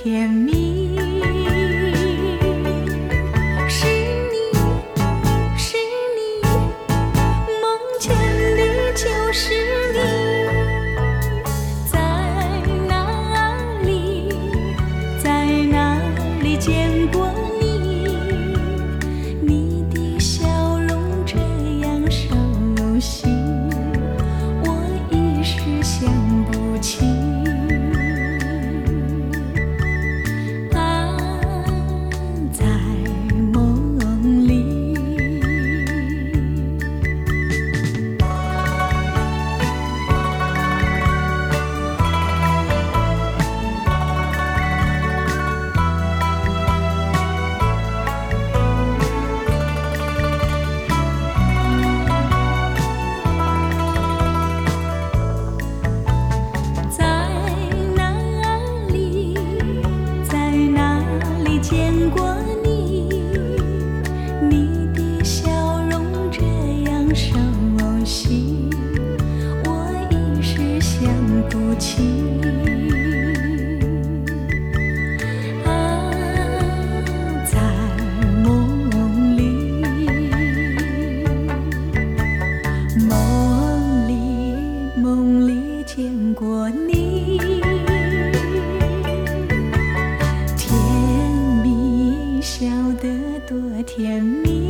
甜蜜。是你，是你，梦见的就是你。在哪里，在哪里见过你？你的笑容这样熟悉，我一时想不起。在梦里，在哪里，在哪里见过你？你的笑容这样熟悉，我一时想不起。在梦里，梦里，梦里见过你。甜蜜，笑得多甜蜜。